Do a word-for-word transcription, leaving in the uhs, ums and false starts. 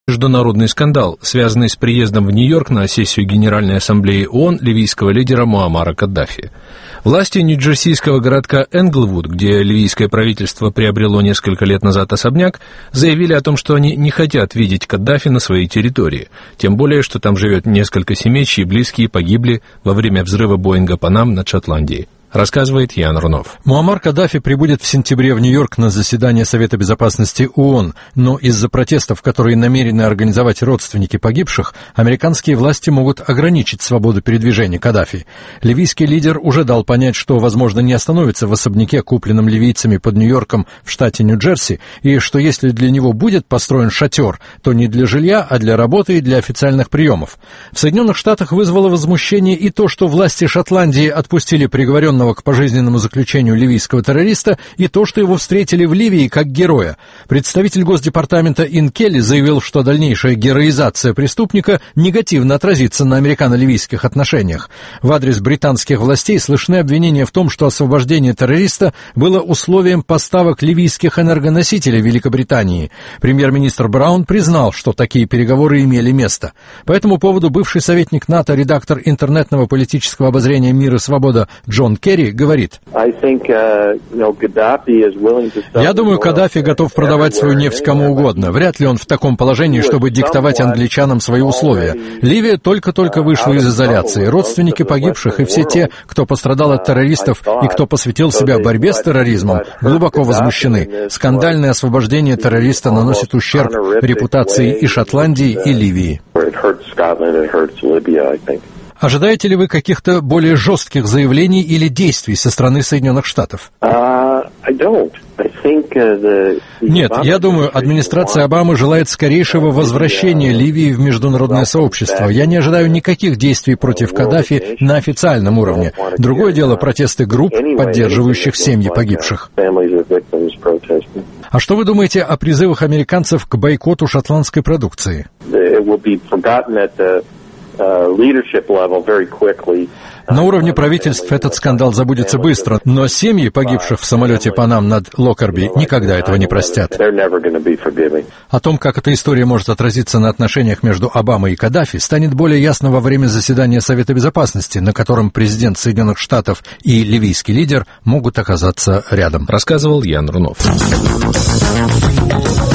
Международный скандал, связанный с приездом в Нью-Йорк на сессию Генеральной Ассамблеи ООН ливийского лидера Муаммара Каддафи. Власти нью-джерсийского городка Энглвуд, где ливийское правительство приобрело несколько лет назад особняк, заявили о том, что они не хотят видеть Каддафи на своей территории, тем более, что там живет несколько семей, чьи близкие погибли во время взрыва Боинга Панам над Шотландией. Рассказывает Ян Рунов. Муаммар Каддафи прибудет в сентябре в Нью-Йорк на заседание Совета Безопасности ООН, но из-за протестов, которые намерены организовать родственники погибших, американские власти могут ограничить свободу передвижения Каддафи. Ливийский лидер уже дал понять, что, возможно, не остановится в особняке, купленном ливийцами под Нью-Йорком в штате Нью-Джерси, и что если для него будет построен шатер, то не для жилья, а для работы и для официальных приемов. В Соединенных Штатах вызвало возмущение и то, что власти Шотландии отпустили приговоренного к пожизненному заключению ливийского террориста, и то, что его встретили в Ливии как героя. Представитель Госдепартамента Ин Келли заявил, что дальнейшая героизация преступника негативно отразится на американо-ливийских отношениях. В адрес британских властей слышны обвинения в том, что освобождение террориста было условием поставок ливийских энергоносителей Великобритании. Премьер-министр Браун признал, что такие переговоры имели место. По этому поводу бывший советник НАТО, редактор интернетного политического обозрения «Мир и свобода» Джон Керри говорит: «Я думаю, Каддафи готов продавать свою нефть кому угодно. Вряд ли он в таком положении, чтобы диктовать англичанам свои условия. Ливия только-только вышла из изоляции. Родственники погибших и все те, кто пострадал от террористов и кто посвятил себя борьбе с терроризмом, глубоко возмущены. Скандальное освобождение террориста наносит ущерб репутации и Шотландии, и Ливии». Ожидаете ли вы каких-то более жестких заявлений или действий со стороны Соединенных Штатов? Нет, я думаю, администрация Обамы желает скорейшего возвращения Ливии в международное сообщество. Я не ожидаю никаких действий против Каддафи на официальном уровне. Другое дело — протесты групп, поддерживающих семьи погибших. А что вы думаете о призывах американцев к бойкоту шотландской продукции? На уровне правительств этот скандал забудется быстро, но семьи погибших в самолете Панам над Локерби никогда этого не простят. О том, как эта история может отразиться на отношениях между Обамой и Каддафи, станет более ясно во время заседания Совета Безопасности, на котором президент Соединенных Штатов и ливийский лидер могут оказаться рядом. Рассказывал Ян Рунов.